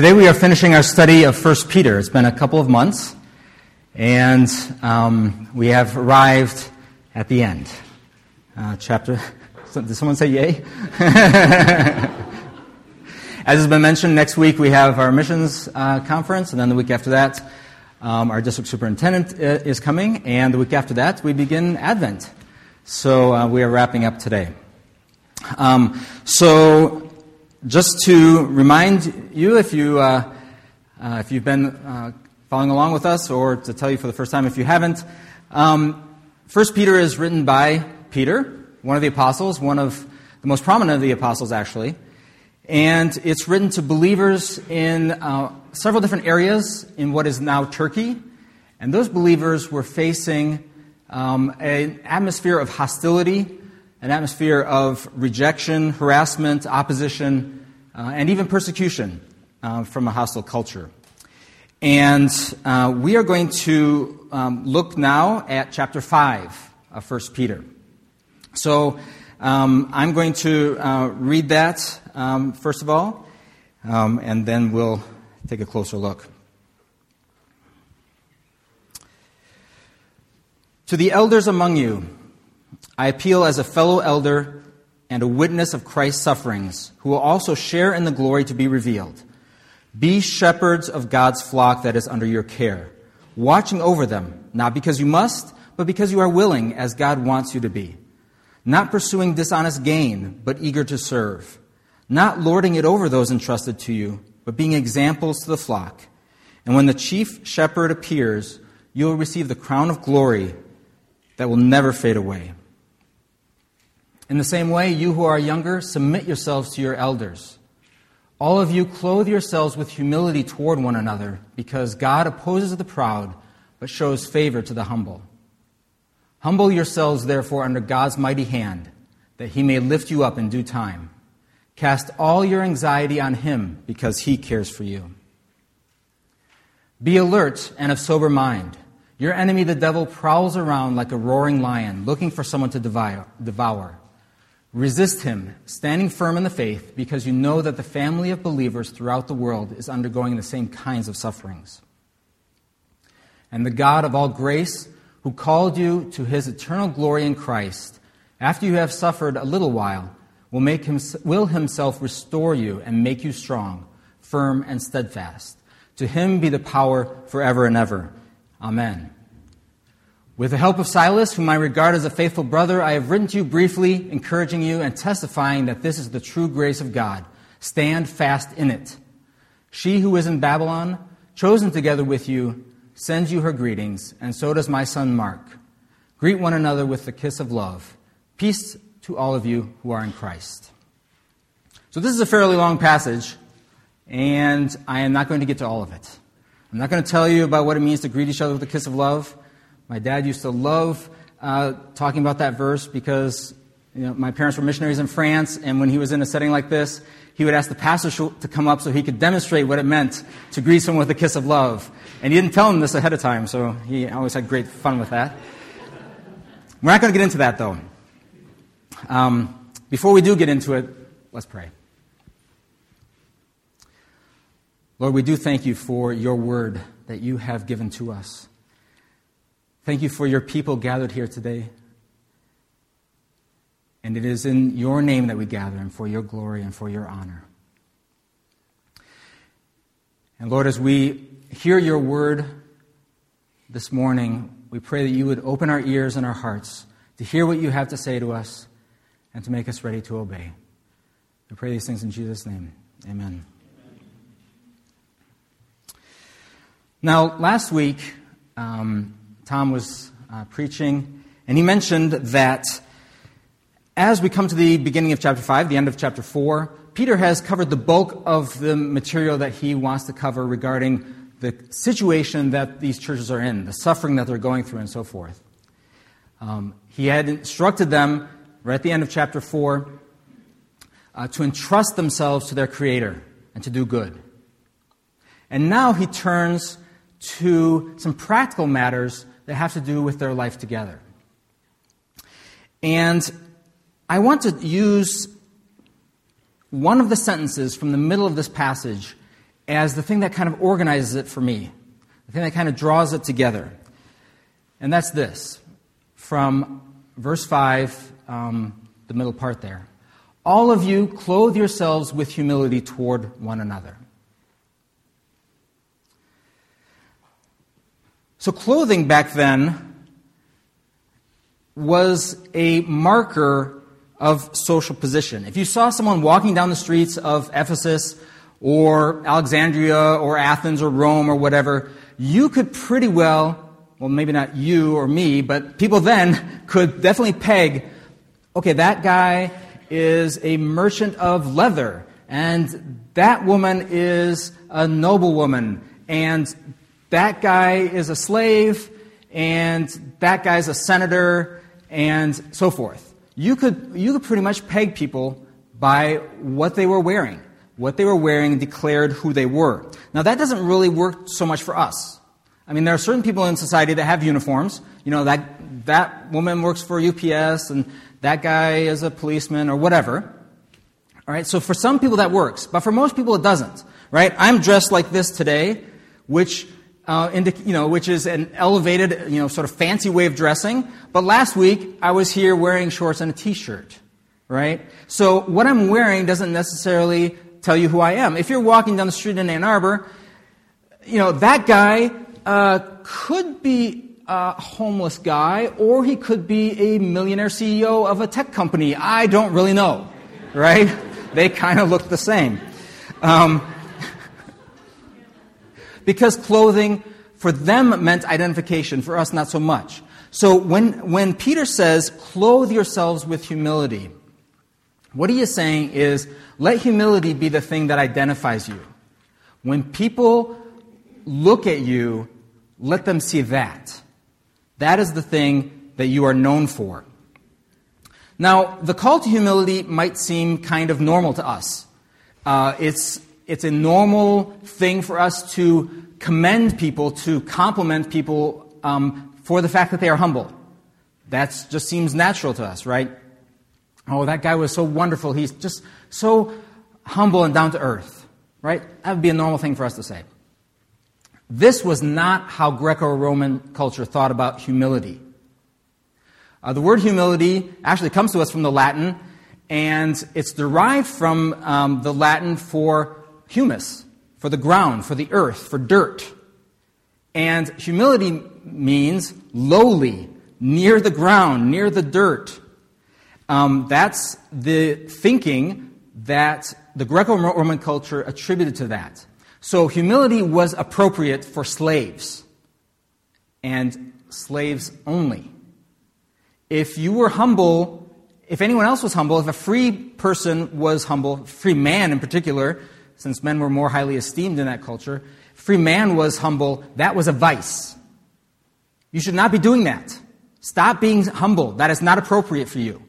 Today we are finishing our study of 1 Peter. It's been a couple of months, and we have arrived at the end. Did someone say yay? As has been mentioned, next week we have our missions conference, and then the week after that our district superintendent is coming, and the week after that we begin Advent. So we are wrapping up today. Just to remind you, if you've been following along with us, or to tell you for the first time if you haven't, 1 Peter is written by Peter, one of the apostles, one of the most prominent of the apostles, actually. And it's written to believers in several different areas in what is now Turkey. And those believers were facing an atmosphere of hostility, an atmosphere of rejection, harassment, opposition, and even persecution from a hostile culture. And we are going to look now at chapter 5 of 1 Peter. So I'm going to read that first of all, and then we'll take a closer look. To the elders among you, I appeal as a fellow elder and a witness of Christ's sufferings, who will also share in the glory to be revealed. Be shepherds of God's flock that is under your care, watching over them, not because you must, but because you are willing, as God wants you to be. Not pursuing dishonest gain, but eager to serve. Not lording it over those entrusted to you, but being examples to the flock. And when the chief shepherd appears, you will receive the crown of glory that will never fade away. In the same way, you who are younger, submit yourselves to your elders. All of you clothe yourselves with humility toward one another, because God opposes the proud, but shows favor to the humble. Humble yourselves, therefore, under God's mighty hand, that he may lift you up in due time. Cast all your anxiety on him, because he cares for you. Be alert and of sober mind. Your enemy, the devil, prowls around like a roaring lion, looking for someone to devour. Resist him, standing firm in the faith, because you know that the family of believers throughout the world is undergoing the same kinds of sufferings. And the God of all grace, who called you to his eternal glory in Christ, after you have suffered a little while, will himself restore you and make you strong, firm, and steadfast. To him be the power forever and ever. Amen. With the help of Silas, whom I regard as a faithful brother, I have written to you briefly, encouraging you and testifying that this is the true grace of God. Stand fast in it. She who is in Babylon, chosen together with you, sends you her greetings, and so does my son Mark. Greet one another with the kiss of love. Peace to all of you who are in Christ. So this is a fairly long passage, and I am not going to get to all of it. I'm not going to tell you about what it means to greet each other with a kiss of love. My dad used to love talking about that verse because my parents were missionaries in France, and when he was in a setting like this, he would ask the pastor to come up so he could demonstrate what it meant to greet someone with a kiss of love. And he didn't tell him this ahead of time, so he always had great fun with that. We're not going to get into that, though. Before we do get into it, let's pray. Lord, we do thank you for your word that you have given to us. Thank you for your people gathered here today. And it is in your name that we gather, and for your glory and for your honor. And Lord, as we hear your word this morning, we pray that you would open our ears and our hearts to hear what you have to say to us and to make us ready to obey. We pray these things in Jesus' name. Amen. Now, last week, Tom was preaching, and he mentioned that as we come to the beginning of chapter 5, the end of chapter 4, Peter has covered the bulk of the material that he wants to cover regarding the situation that these churches are in, the suffering that they're going through, and so forth. He had instructed them, right at the end of chapter 4, to entrust themselves to their Creator and to do good. And now he turns to some practical matters that have to do with their life together. And I want to use one of the sentences from the middle of this passage as the thing that kind of organizes it for me, the thing that kind of draws it together. And that's this, from verse 5, the middle part there. All of you clothe yourselves with humility toward one another. So clothing back then was a marker of social position. If you saw someone walking down the streets of Ephesus or Alexandria or Athens or Rome or whatever, you could pretty well maybe not you or me, but people then could definitely peg, okay, that guy is a merchant of leather, and that woman is a noblewoman, and that guy is a slave, and that guy's a senator, and so forth. You could pretty much peg people by what they were wearing. What they were wearing declared who they were. Now, that doesn't really work so much for us. I mean, there are certain people in society that have uniforms. You know, that woman works for UPS, and that guy is a policeman, or whatever. All right, so for some people that works, but for most people it doesn't. Right? I'm dressed like this today, which is an elevated, sort of fancy way of dressing. But last week I was here wearing shorts and a T-shirt. Right? So what I'm wearing doesn't necessarily tell you who I am. If you're walking down the street in Ann Arbor, that guy could be a homeless guy, or he could be a millionaire CEO of a tech company. I don't really know, right? They kind of look the same. Because clothing for them meant identification, for us not so much. So when Peter says, clothe yourselves with humility, what he is saying is, let humility be the thing that identifies you. When people look at you, let them see that. That is the thing that you are known for. Now, the call to humility might seem kind of normal to us. It's a normal thing for us to commend people, to compliment people for the fact that they are humble. That just seems natural to us, right? Oh, that guy was so wonderful. He's just so humble and down to earth, right? That would be a normal thing for us to say. This was not how Greco-Roman culture thought about humility. The word humility actually comes to us from the Latin, and it's derived from the Latin for humus, for the ground, for the earth, for dirt. And humility means lowly, near the ground, near the dirt. That's the thinking that the Greco-Roman culture attributed to that. So humility was appropriate for slaves, and slaves only. If you were humble, if anyone else was humble, if a free person was humble, free man in particular, since men were more highly esteemed in that culture, free man was humble, that was a vice. You should not be doing that. Stop being humble. That is not appropriate for you.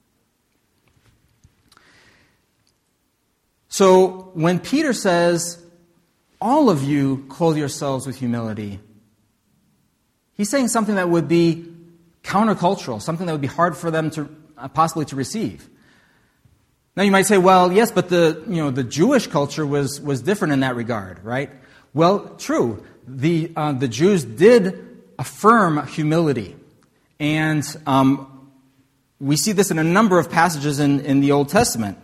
So when Peter says, all of you clothe yourselves with humility, he's saying something that would be countercultural, something that would be hard for them to possibly to receive. Now you might say, well, yes, but the Jewish culture was different in that regard, right? Well, true. The Jews did affirm humility, and we see this in a number of passages in the Old Testament.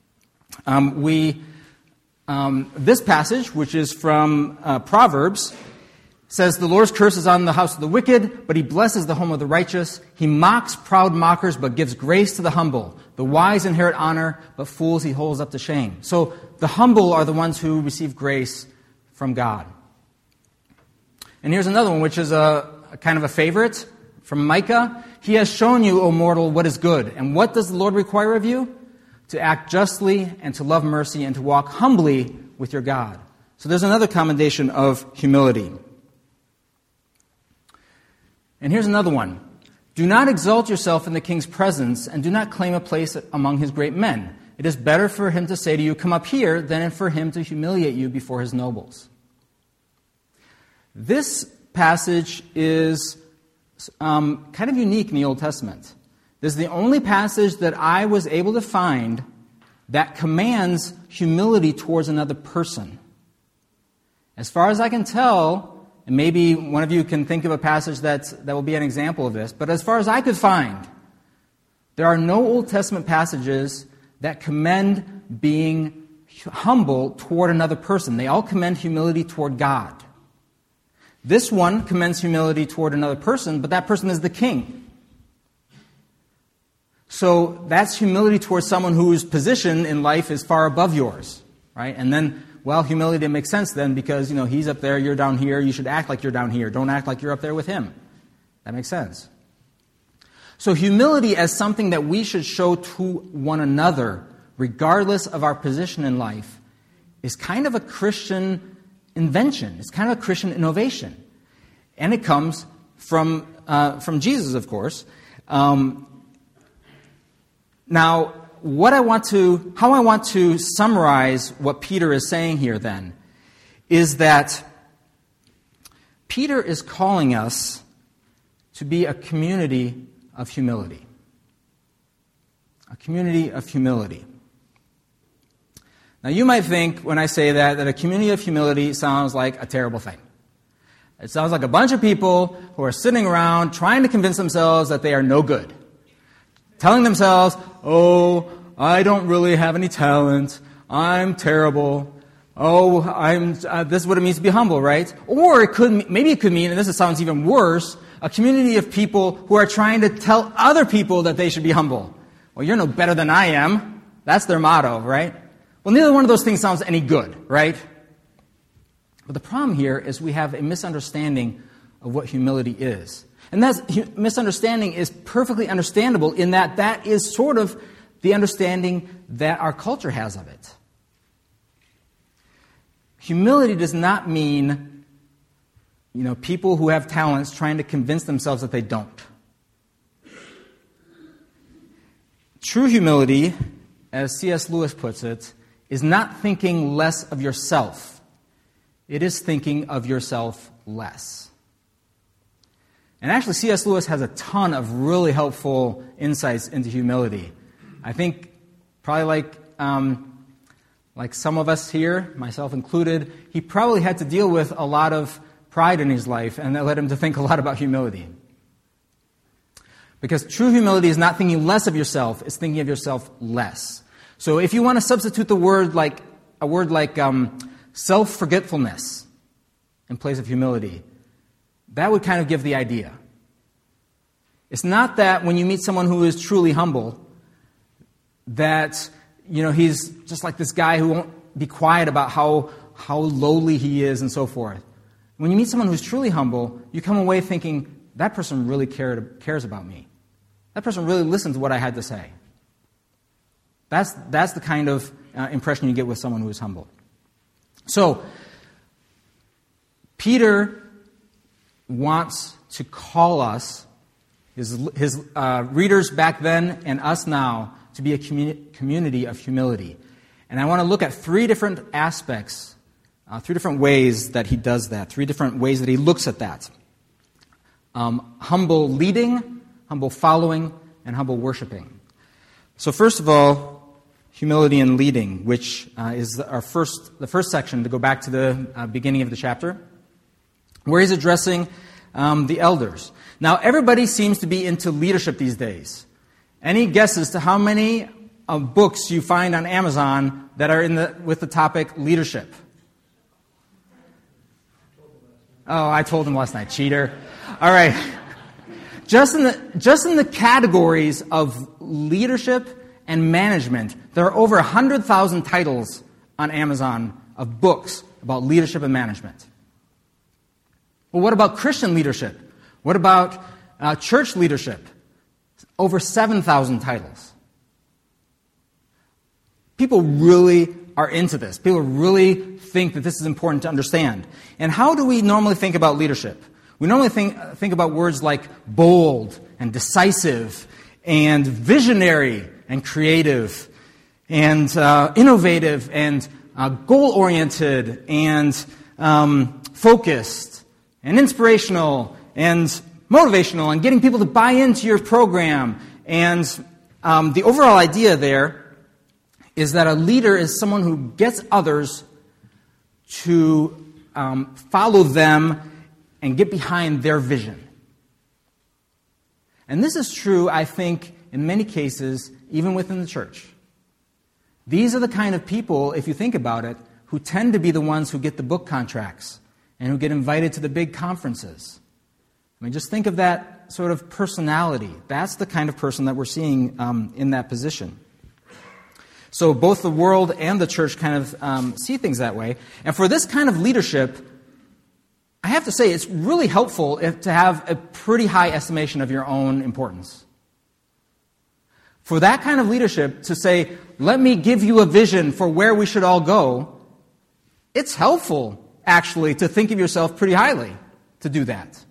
This passage, which is from Proverbs, says, the Lord's curse is on the house of the wicked, but he blesses the home of the righteous. He mocks proud mockers, but gives grace to the humble. The wise inherit honor, but fools he holds up to shame. So the humble are the ones who receive grace from God. And here's another one, which is a kind of a favorite from Micah. He has shown you, O mortal, what is good. And what does the Lord require of you? To act justly and to love mercy and to walk humbly with your God. So there's another commendation of humility. And here's another one. Do not exalt yourself in the king's presence, and do not claim a place among his great men. It is better for him to say to you, come up here, than for him to humiliate you before his nobles. This passage is kind of unique in the Old Testament. This is the only passage that I was able to find that commands humility towards another person. As far as I can tell, and maybe one of you can think of a passage that will be an example of this, but as far as I could find, there are no Old Testament passages that commend being humble toward another person. They all commend humility toward God. This one commends humility toward another person, but that person is the king. So that's humility towards someone whose position in life is far above yours, right? And then, well, humility makes sense then because, he's up there, you're down here, you should act like you're down here. Don't act like you're up there with him. That makes sense. So humility as something that we should show to one another, regardless of our position in life, is kind of a Christian invention. It's kind of a Christian innovation. And it comes from Jesus, of course. Now, how I want to summarize what Peter is saying here then is that Peter is calling us to be a community of humility. A community of humility. Now, you might think when I say that a community of humility sounds like a terrible thing. It sounds like a bunch of people who are sitting around trying to convince themselves that they are no good. Telling themselves, oh, I don't really have any talent. I'm terrible. Oh, this is what it means to be humble, right? Or maybe it could mean, and this sounds even worse, a community of people who are trying to tell other people that they should be humble. Well, you're no better than I am. That's their motto, right? Well, neither one of those things sounds any good, right? But the problem here is we have a misunderstanding of what humility is. And that misunderstanding is perfectly understandable in that is sort of the understanding that our culture has of it. Humility does not mean, people who have talents trying to convince themselves that they don't. True humility, as C.S. Lewis puts it, is not thinking less of yourself. It is thinking of yourself less. And actually, C.S. Lewis has a ton of really helpful insights into humility. I think probably like some of us here, myself included, he probably had to deal with a lot of pride in his life, and that led him to think a lot about humility. Because true humility is not thinking less of yourself, it's thinking of yourself less. So if you want to substitute a word like self-forgetfulness in place of humility, that would kind of give the idea. It's not that when you meet someone who is truly humble, that he's just like this guy who won't be quiet about how lowly he is and so forth. When you meet someone who's truly humble, you come away thinking, that person really cares about me. That person really listened to what I had to say. That's the kind of impression you get with someone who is humble. So, Peter wants to call us, his readers back then and us now, to be a community of humility. And I want to look at three different aspects, three different ways that he does that, three different ways that he looks at that. Humble leading, humble following, and humble worshiping. So first of all, humility and leading, which is the first section, to go back to the beginning of the chapter, where he's addressing the elders. Now, everybody seems to be into leadership these days. Any guesses to how many books you find on Amazon that are with the topic leadership? Oh, I told him last night, cheater. All right. Just in the categories of leadership and management, there are over 100,000 titles on Amazon of books about leadership and management. Well, what about Christian leadership? What about church leadership? Over 7,000 titles. People really are into this. People really think that this is important to understand. And how do we normally think about leadership? We normally think about words like bold and decisive and visionary and creative and innovative and goal-oriented and focused and inspirational and motivational and getting people to buy into your program. And the overall idea there is that a leader is someone who gets others to follow them and get behind their vision. And this is true, I think, in many cases, even within the church. These are the kind of people, if you think about it, who tend to be the ones who get the book contracts and who get invited to the big conferences. I mean, just think of that sort of personality. That's the kind of person that we're seeing in that position. So both the world and the church kind of see things that way. And for this kind of leadership, I have to say it's really helpful to have a pretty high estimation of your own importance. For that kind of leadership to say, let me give you a vision for where we should all go, it's helpful, actually, to think of yourself pretty highly to do that.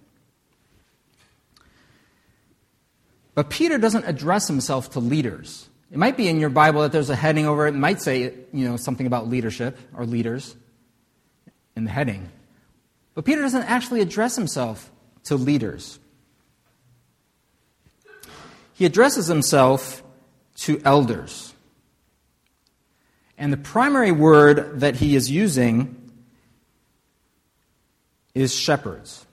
But Peter doesn't address himself to leaders. It might be in your Bible that there's a heading over it. It might say, something about leadership or leaders in the heading. But Peter doesn't actually address himself to leaders. He addresses himself to elders. And the primary word that he is using is shepherds.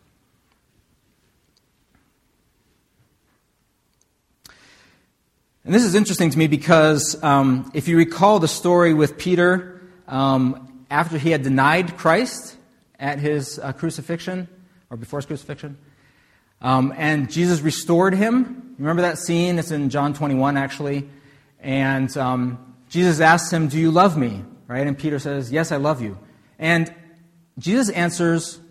And this is interesting to me because if you recall the story with Peter after he had denied Christ at his crucifixion, or before his crucifixion, and Jesus restored him. Remember that scene? It's in John 21, actually. And Jesus asks him, do you love me? Right? And Peter says, yes, I love you. And Jesus answers, do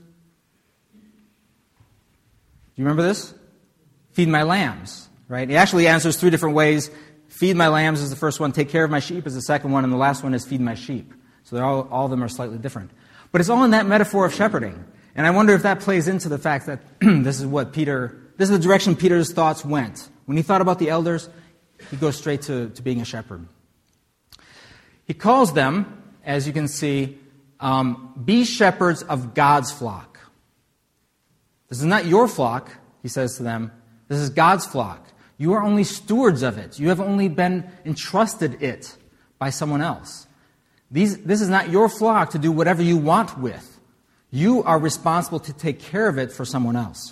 you remember this? Feed my lambs. Right? He actually answers three different ways. Feed my lambs is the first one. Take care of my sheep is the second one. And the last one is feed my sheep. So all of them are slightly different. But it's all in that metaphor of shepherding. And I wonder if that plays into the fact that this is the direction Peter's thoughts went. When he thought about the elders, he goes straight to being a shepherd. He calls them, as you can see, be shepherds of God's flock. This is not your flock, he says to them. This is God's flock. You are only stewards of it. You have only been entrusted it by someone else. This is not your flock to do whatever you want with. You are responsible to take care of it for someone else.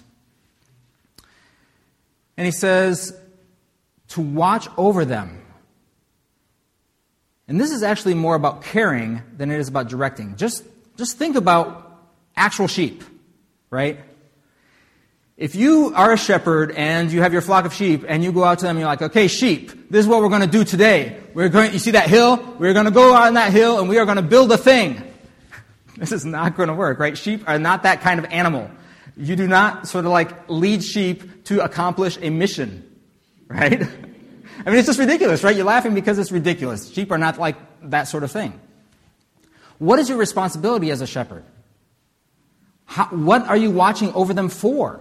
And he says to watch over them. And this is actually more about caring than it is about directing. Just think about actual sheep, right? If you are a shepherd and you have your flock of sheep and you go out to them and you're like, okay, sheep, this is what we're going to do today. You see that hill? We're going to go on that hill and we are going to build a thing. This is not going to work, right? Sheep are not that kind of animal. You do not sort of like lead sheep to accomplish a mission, right? I mean, it's just ridiculous, right? You're laughing because it's ridiculous. Sheep are not like that sort of thing. What is your responsibility as a shepherd? What are you watching over them for?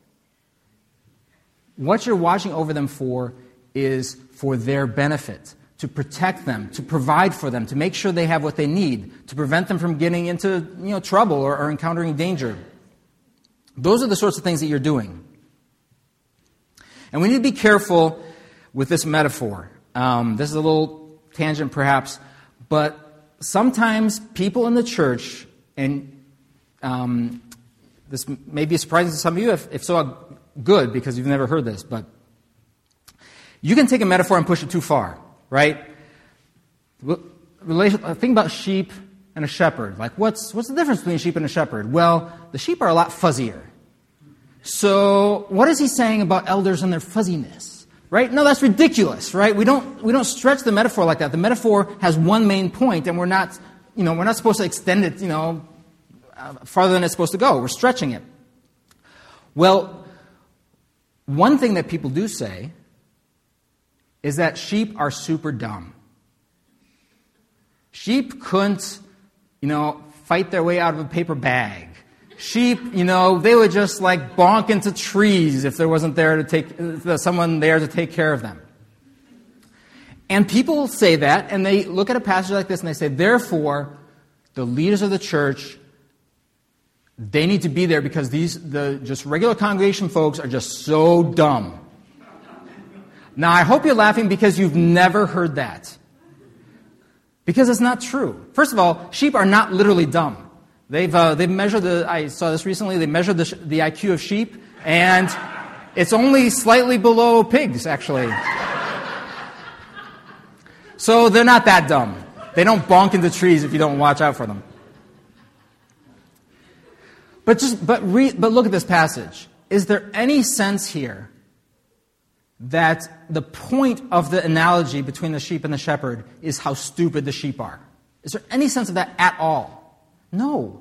What you're watching over them for is for their benefit, to protect them, to provide for them, to make sure they have what they need, to prevent them from getting into trouble or encountering danger. Those are the sorts of things that you're doing. And we need to be careful with this metaphor. This is a little tangent perhaps, but sometimes people in the church, and this may be surprising to some of you, if so, good, because you've never heard this, but you can take a metaphor and push it too far, right? Think about sheep and a shepherd. Like, what's the difference between a sheep and a shepherd? Well, the sheep are a lot fuzzier. So, what is he saying about elders and their fuzziness? Right? No, that's ridiculous, right? We don't stretch the metaphor like that. The metaphor has one main point, and we're not supposed to extend it, farther than it's supposed to go. We're stretching it. Well, one thing that people do say is that sheep are super dumb. Sheep couldn't, fight their way out of a paper bag. Sheep, they would just like bonk into trees if there wasn't someone there to take care of them. And people say that, and they look at a passage like this and they say, therefore, the leaders of the church, they need to be there because the just regular congregation folks are just so dumb. Now, I hope you're laughing because you've never heard that. Because it's not true. First of all, sheep are not literally dumb. They've measured I saw this recently, they measured the IQ of sheep, and it's only slightly below pigs, actually. So they're not that dumb. They don't bonk into trees if you don't watch out for them. But look at this passage. Is there any sense here that the point of the analogy between the sheep and the shepherd is how stupid the sheep are? Is there any sense of that at all? No.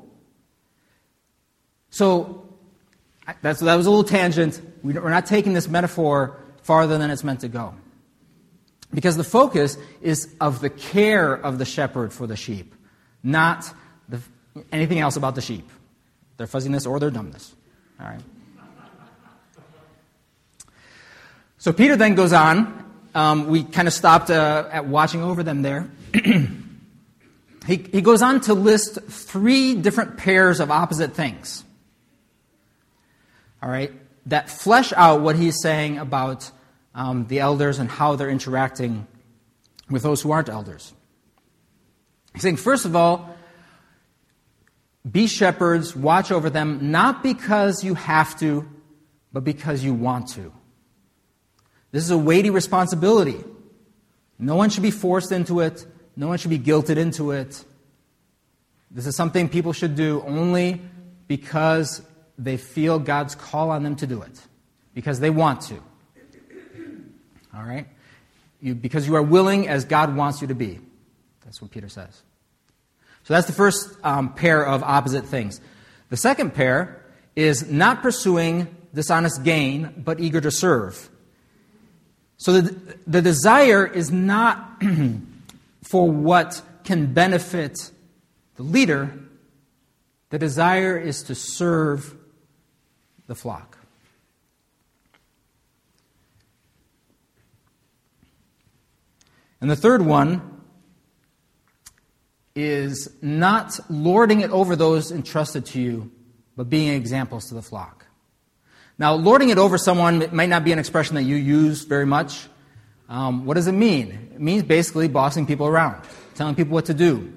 So that was a little tangent. We're not taking this metaphor farther than it's meant to go. Because the focus is of the care of the shepherd for the sheep, not anything else about the sheep. Their fuzziness or their dumbness. All right. So Peter then goes on. We kind of stopped at watching over them there. He goes on to list 3 different pairs of opposite things. All right, that flesh out what he's saying about the elders and how they're interacting with those who aren't elders. He's saying, first of all, be shepherds, watch over them, not because you have to, but because you want to. This is a weighty responsibility. No one should be forced into it. No one should be guilted into it. This is something people should do only because they feel God's call on them to do it, because they want to. All right? Because you are willing as God wants you to be. That's what Peter says. So that's the first pair of opposite things. The second pair is not pursuing dishonest gain, but eager to serve. So the desire is not for what can benefit the leader. The desire is to serve the flock. And the third one is not lording it over those entrusted to you, but being examples to the flock. Now, lording it over someone might not be an expression that you use very much. What does it mean? It means basically bossing people around, telling people what to do.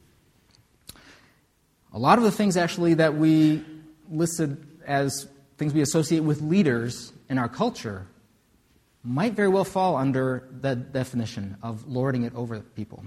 A lot of the things actually that we listed as things we associate with leaders in our culture might very well fall under that definition of lording it over people.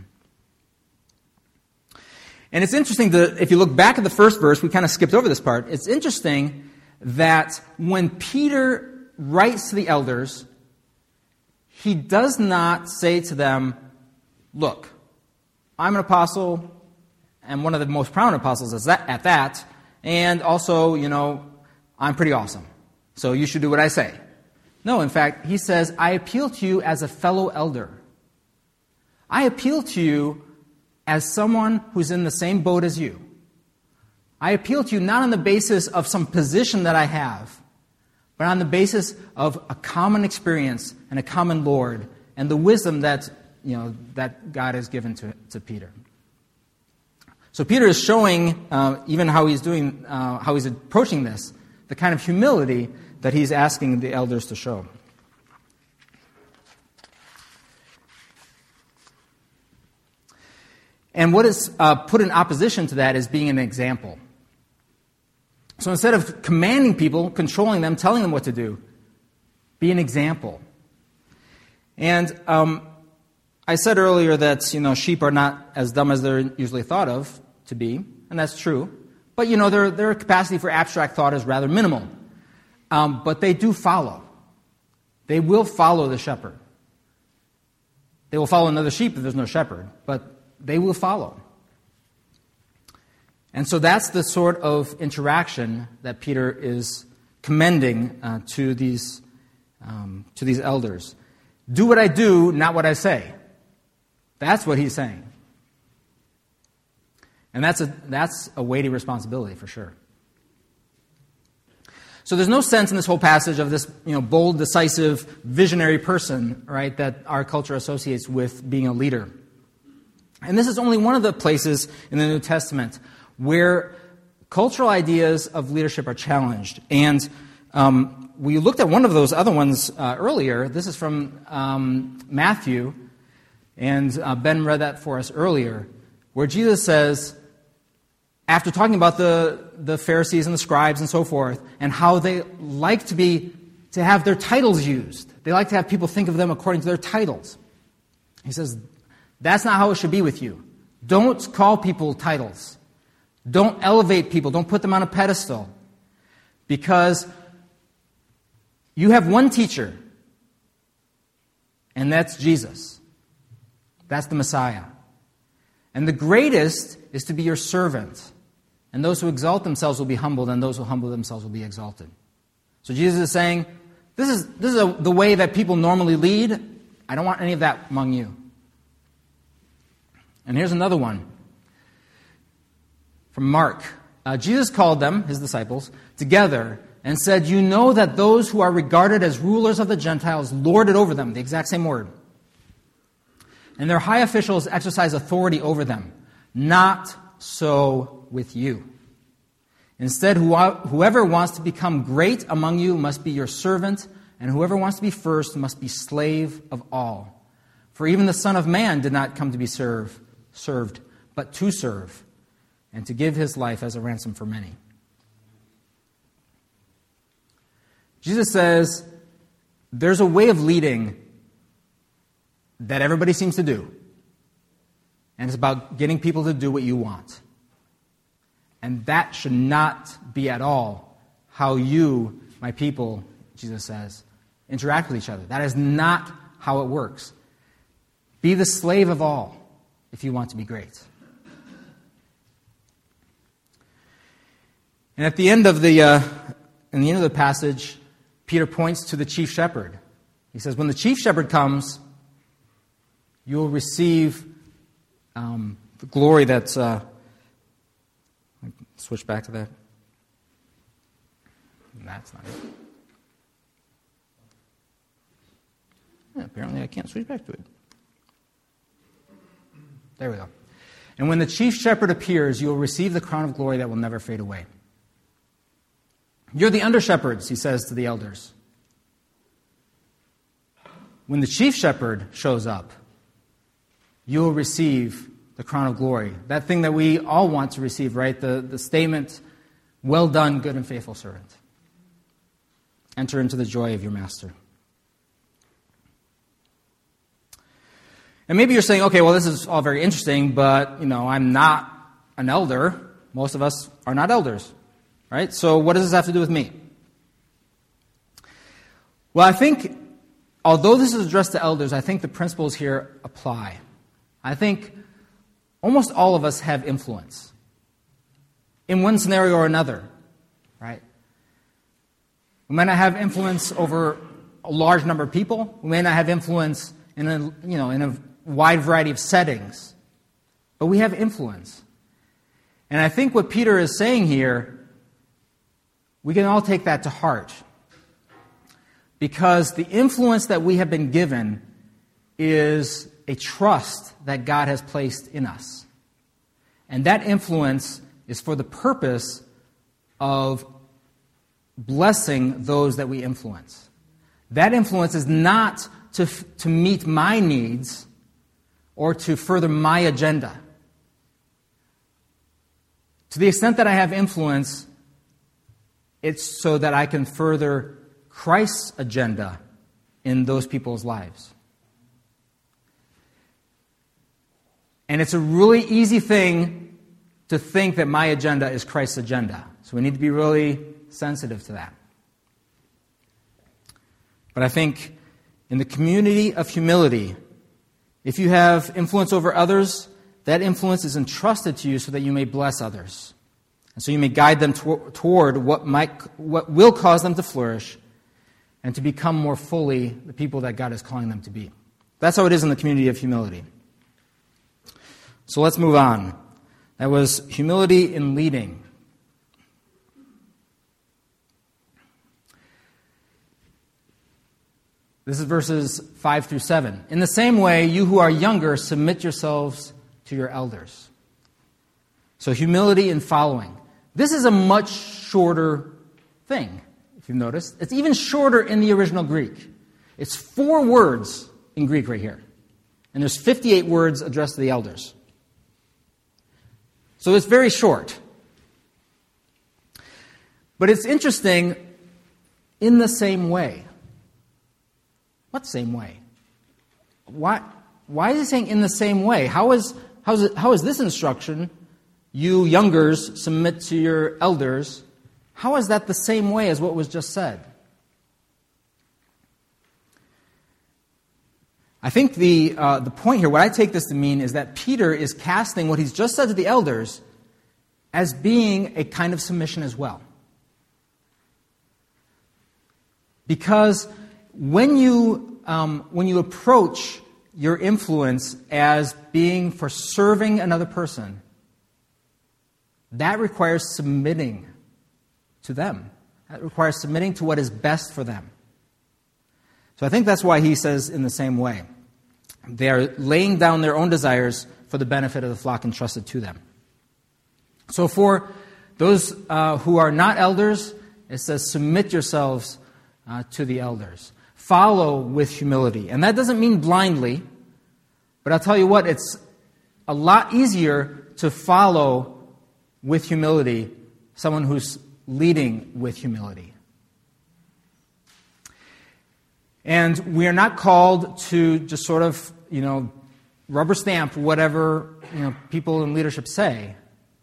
And it's interesting that if you look back at the first verse, we kind of skipped over this part. It's interesting that when Peter writes to the elders, he does not say to them, look, I'm an apostle, and one of the most prominent apostles is at that, and also, I'm pretty awesome, so you should do what I say. No, in fact, he says, I appeal to you as a fellow elder. I appeal to you as someone who's in the same boat as you. I appeal to you not on the basis of some position that I have, but on the basis of a common experience and a common Lord and the wisdom that God has given to Peter. So Peter is showing, even how he's approaching this, the kind of humility that he's asking the elders to show. And what is put in opposition to that is being an example. So instead of commanding people, controlling them, telling them what to do, be an example. And I said earlier that sheep are not as dumb as they're usually thought of to be, and that's true. But their capacity for abstract thought is rather minimal. But they do follow. They will follow the shepherd. They will follow another sheep if there's no shepherd, but they will follow. And so that's the sort of interaction that Peter is commending to these elders. Do what I do, not what I say. That's what he's saying. And that's a weighty responsibility for sure. So there's no sense in this whole passage of this bold, decisive, visionary person, right, that our culture associates with being a leader. And this is only one of the places in the New Testament where cultural ideas of leadership are challenged. And we looked at one of those other ones earlier. This is from Matthew, and Ben read that for us earlier, where Jesus says, after talking about the Pharisees and the scribes and so forth, and how they like to have their titles used. They like to have people think of them according to their titles. He says, that's not how it should be with you. Don't call people titles. Don't elevate people. Don't put them on a pedestal. Because you have one teacher, and that's Jesus. That's the Messiah. And the greatest is to be your servant. And those who exalt themselves will be humbled, and those who humble themselves will be exalted. So Jesus is saying, this is the way that people normally lead. I don't want any of that among you. And here's another one from Mark. Jesus called them, his disciples, together and said, you know that those who are regarded as rulers of the Gentiles lord it over them, the exact same word. And their high officials exercise authority over them. Not so with you. Instead, whoever wants to become great among you must be your servant, and whoever wants to be first must be slave of all. For even the Son of Man did not come to be served, but to serve, and to give his life as a ransom for many. Jesus says, there's a way of leading that everybody seems to do. And it's about getting people to do what you want. And that should not be at all how you, my people, Jesus says, interact with each other. That is not how it works. Be the slave of all if you want to be great. And at the end of the passage, Peter points to the chief shepherd. He says, when the chief shepherd comes, you will receive the glory that's... switch back to that. That's not it. Yeah, apparently I can't switch back to it. There we go. And when the chief shepherd appears, you will receive the crown of glory that will never fade away. You're the under-shepherds, he says to the elders. When the chief shepherd shows up, you will receive the crown of glory. That thing that we all want to receive, right? The statement, well done, good and faithful servant. Enter into the joy of your master. And maybe you're saying, okay, well, this is all very interesting, but, I'm not an elder. Most of us are not elders, right? So what does this have to do with me? Well, I think, although this is addressed to elders, I think the principles here apply. I think almost all of us have influence in one scenario or another, right? We may not have influence over a large number of people. We may not have influence in a wide variety of settings, but we have influence. And I think what Peter is saying here, we can all take that to heart, because the influence that we have been given is a trust that God has placed in us. And that influence is for the purpose of blessing those that we influence. That influence is not to meet my needs or to further my agenda. To the extent that I have influence, it's so that I can further Christ's agenda in those people's lives. And it's a really easy thing to think that my agenda is Christ's agenda. So we need to be really sensitive to that. But I think in the community of humility, if you have influence over others, that influence is entrusted to you so that you may bless others. And so you may guide them toward what will cause them to flourish and to become more fully the people that God is calling them to be. That's how it is in the community of humility. So let's move on. That was humility in leading. This is verses 5 through 7. In the same way, you who are younger, submit yourselves to your elders. So humility in following. This is a much shorter thing, if you've noticed. It's even shorter in the original Greek. It's 4 words in Greek right here. And there's 58 words addressed to the elders. So it's very short. But it's interesting, in the same way. What same way? Why is he saying in the same way? How is this instruction, you youngers submit to your elders, how is that the same way as what was just said? I think the point here, what I take this to mean, is that Peter is casting what he's just said to the elders as being a kind of submission as well. Because when you approach your influence as being for serving another person, that requires submitting to them. That requires submitting to what is best for them. So I think that's why he says in the same way. They are laying down their own desires for the benefit of the flock entrusted to them. So for those who are not elders, it says, submit yourselves to the elders. Follow with humility. And that doesn't mean blindly, but I'll tell you what, it's a lot easier to follow with humility someone who's leading with humility. And we are not called to just sort of, rubber stamp whatever, people in leadership say.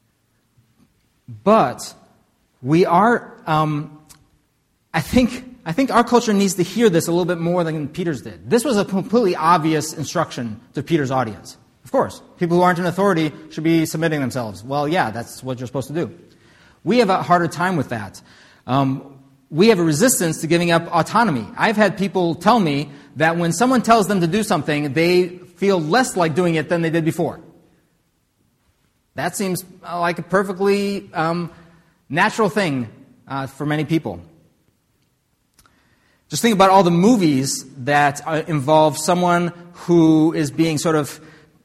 But we are, I think our culture needs to hear this a little bit more than Peter's did. This was a completely obvious instruction to Peter's audience. Of course, people who aren't in authority should be submitting themselves. Well, yeah, that's what you're supposed to do. We have a harder time with that. We have a resistance to giving up autonomy. I've had people tell me that when someone tells them to do something, they feel less like doing it than they did before. That seems like a perfectly natural thing for many people. Just think about all the movies that involve someone who is being sort of,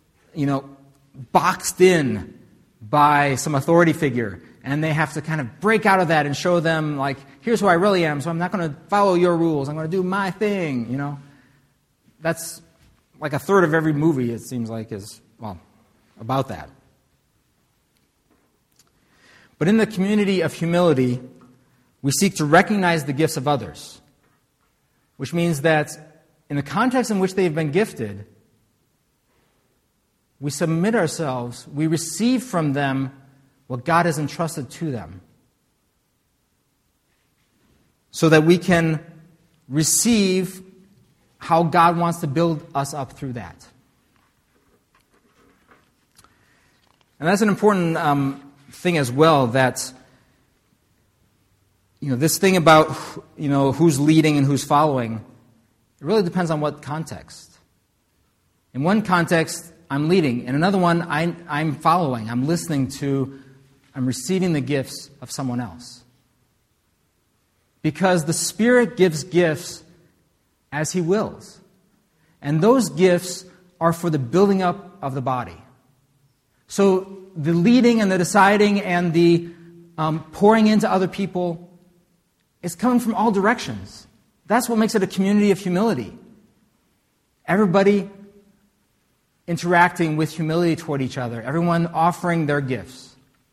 boxed in by some authority figure. And they have to kind of break out of that and show them, like, here's who I really am, so I'm not going to follow your rules. I'm going to do my thing, That's like a third of every movie, it seems like, is, about that. But in the community of humility, we seek to recognize the gifts of others, which means that in the context in which they've been gifted, we submit ourselves, we receive from them what God has entrusted to them, so that we can receive how God wants to build us up through that. And that's an important thing as well, that this thing about who's leading and who's following, it really depends on what context. In one context, I'm leading. In another one, I'm following. I'm listening to, I'm receiving the gifts of someone else. Because the Spirit gives gifts as He wills. And those gifts are for the building up of the body. So the leading and the deciding and the pouring into other people is coming from all directions. That's what makes it a community of humility. Everybody interacting with humility toward each other. Everyone offering their gifts.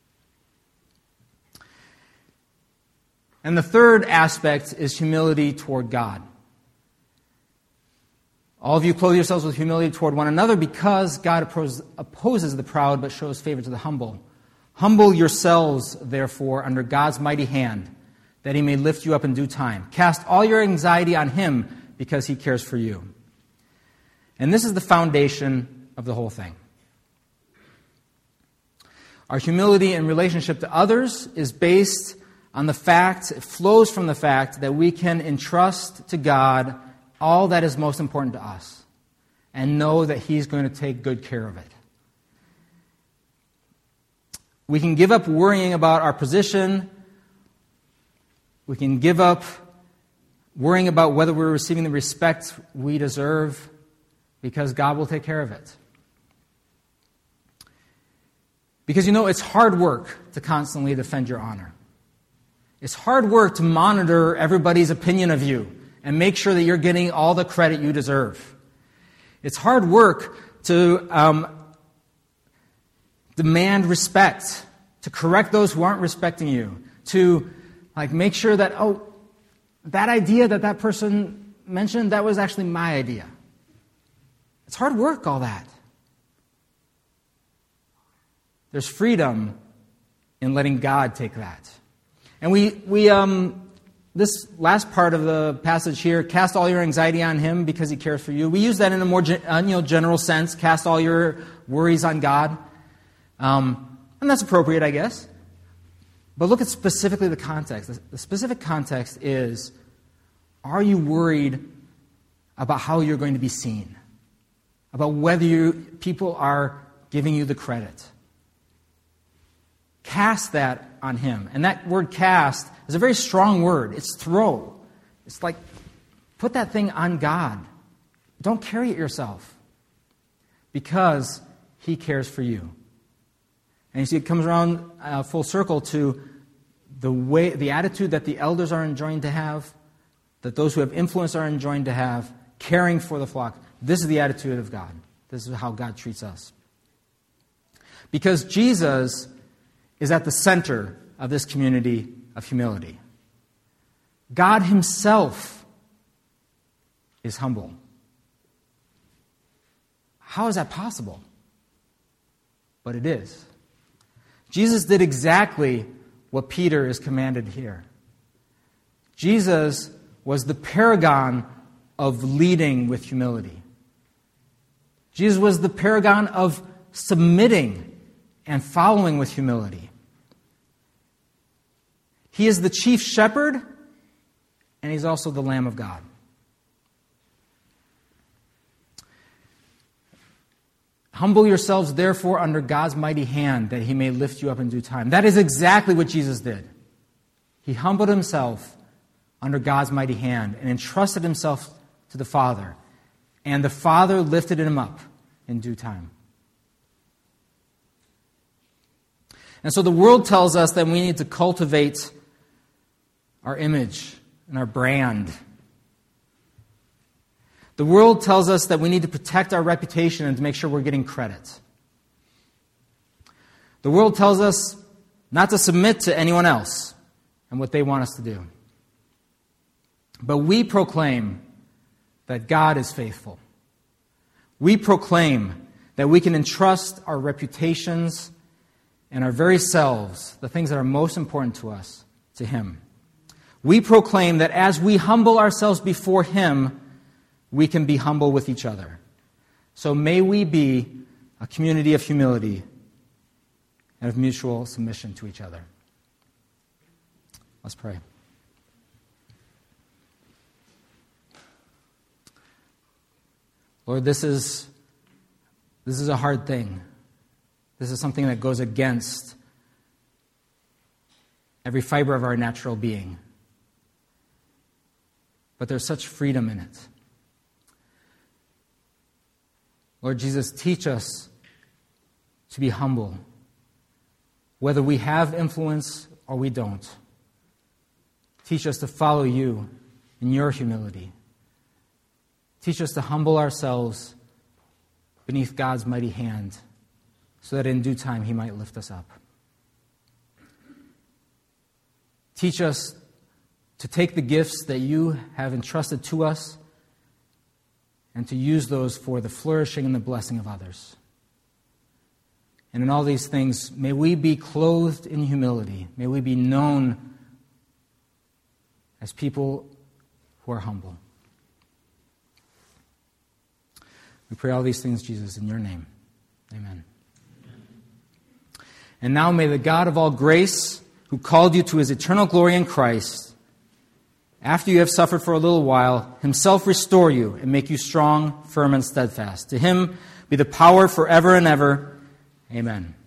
And the third aspect is humility toward God. All of you clothe yourselves with humility toward one another, because God opposes the proud but shows favor to the humble. Humble yourselves, therefore, under God's mighty hand, that He may lift you up in due time. Cast all your anxiety on Him, because He cares for you. And this is the foundation of the whole thing. Our humility in relationship to others is based on the fact, it flows from the fact that we can entrust to God all that is most important to us and know that He's going to take good care of it. We can give up worrying about our position. We can give up worrying about whether we're receiving the respect we deserve, because God will take care of it. Because it's hard work to constantly defend your honor. It's hard work to monitor everybody's opinion of you and make sure that you're getting all the credit you deserve. It's hard work to demand respect, to correct those who aren't respecting you, to Like, make sure that, that idea that person mentioned, that was actually my idea. It's hard work, all that. There's freedom in letting God take that. And we this last part of the passage here, cast all your anxiety on Him because He cares for you. We use that in a more general sense, cast all your worries on God. And that's appropriate, I guess. But look at specifically the context. The specific context is, are you worried about how you're going to be seen? About whether people are giving you the credit? Cast that on Him. And that word cast is a very strong word. It's throw. It's like, put that thing on God. Don't carry it yourself. Because He cares for you. And you see, it comes around full circle to the attitude that the elders are enjoined to have, that those who have influence are enjoined to have, caring for the flock. This is the attitude of God. This is how God treats us. Because Jesus is at the center of this community of humility. God Himself is humble. How is that possible? But it is. Jesus did exactly what Peter is commanded here. Jesus was the paragon of leading with humility. Jesus was the paragon of submitting and following with humility. He is the chief shepherd, and He's also the Lamb of God. Humble yourselves, therefore, under God's mighty hand, that He may lift you up in due time. That is exactly what Jesus did. He humbled Himself under God's mighty hand and entrusted Himself to the Father. And the Father lifted Him up in due time. And so the world tells us that we need to cultivate our image and our brand. The world tells us that we need to protect our reputation and to make sure we're getting credit. The world tells us not to submit to anyone else and what they want us to do. But we proclaim that God is faithful. We proclaim that we can entrust our reputations and our very selves, the things that are most important to us, to Him. We proclaim that as we humble ourselves before Him, we can be humble with each other. So may we be a community of humility and of mutual submission to each other. Let's pray. Lord, this is a hard thing. This is something that goes against every fiber of our natural being. But there's such freedom in it. Lord Jesus, teach us to be humble, whether we have influence or we don't. Teach us to follow You in Your humility. Teach us to humble ourselves beneath God's mighty hand, so that in due time He might lift us up. Teach us to take the gifts that You have entrusted to us and to use those for the flourishing and the blessing of others. And in all these things, may we be clothed in humility. May we be known as people who are humble. We pray all these things, Jesus, in Your name. Amen. And now may the God of all grace, who called you to His eternal glory in Christ, after you have suffered for a little while, Himself restore you and make you strong, firm, and steadfast. To Him be the power forever and ever. Amen.